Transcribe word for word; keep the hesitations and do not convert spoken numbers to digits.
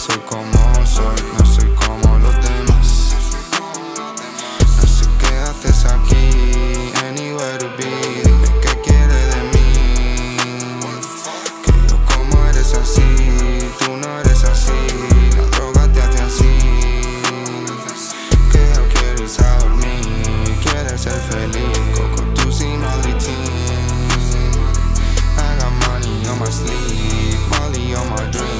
soy como soy, no soy como los demás. No sé qué haces aquí, anywhere to be. Dime qué quieres de mí. Que yo como eres así, tú no eres así. La droga te hace así. Que yo quiero irse a dormir, quieres ser feliz. Coco, tú sin Molly team. I got money on my sleeve, Molly on my dream.